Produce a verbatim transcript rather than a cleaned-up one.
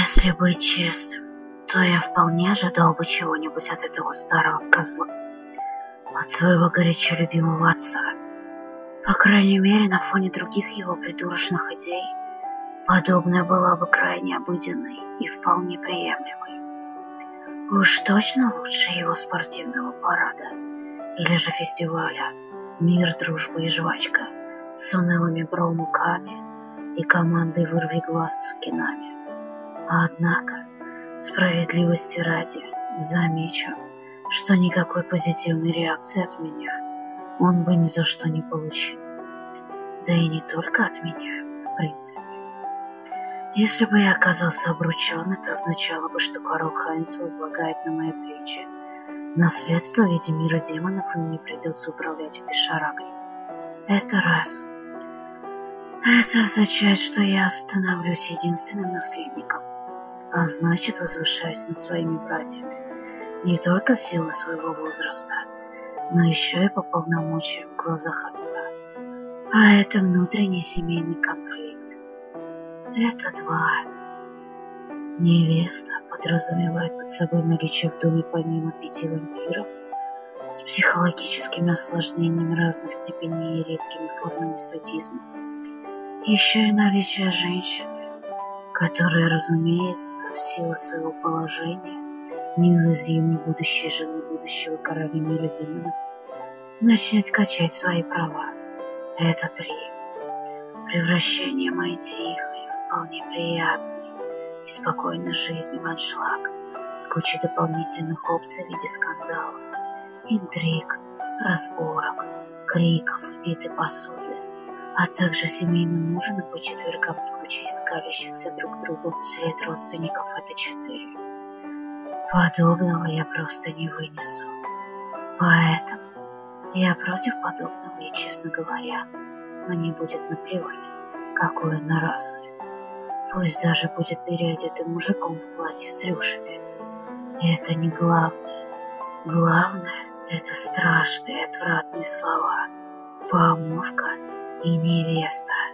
Если быть честным, то я вполне ожидал бы чего-нибудь от этого старого козла, от своего горячо любимого отца. По крайней мере, на фоне других его придурочных идей, подобное была бы крайне обыденной и вполне приемлемой. Уж точно лучше его спортивного парада или же фестиваля «Мир, дружба и жвачка» с унылыми броумуками и командой «Вырви глаз» цукинами. Однако, справедливости ради, замечу, что никакой позитивной реакции от меня он бы ни за что не получил. Да и не только от меня, в принципе. Если бы я оказался обручен, это означало бы, что Карл Хайнц возлагает на мои плечи наследство в виде мира демонов, и мне придется управлять в бесшарагой. Это раз. Это означает, что я становлюсь единственным наследником, а значит, возвышаюсь над своими братьями не только в силу своего возраста, но еще и по полномочиям в глазах отца. А это внутренний семейный конфликт. Это два. Невеста подразумевает под собой наличие в доме помимо пяти вампиров с психологическими осложнениями разных степеней и редкими формами садизма. Еще и наличие женщины, которая, разумеется, в силу своего положения, неуязвимой будущей жены будущего короля мира демонов, начнет качать свои права. Это три. Превращение моей тихой, вполне приятной и спокойной жизни в аншлаг с кучей дополнительных опций в виде скандалов, интриг, разборок, криков и битой посуды, а также семейным ужином по четвергам с кучей скалящихся друг другу вслед родственников — это четыре. Подобного я просто не вынесу. Поэтому я против подобного, и, честно говоря, мне будет наплевать, какой он на расы. Пусть даже будет переодетым мужиком в платье с рюшами. Это не главное. Главное — это страшные, отвратные слова. Помолвка и невеста.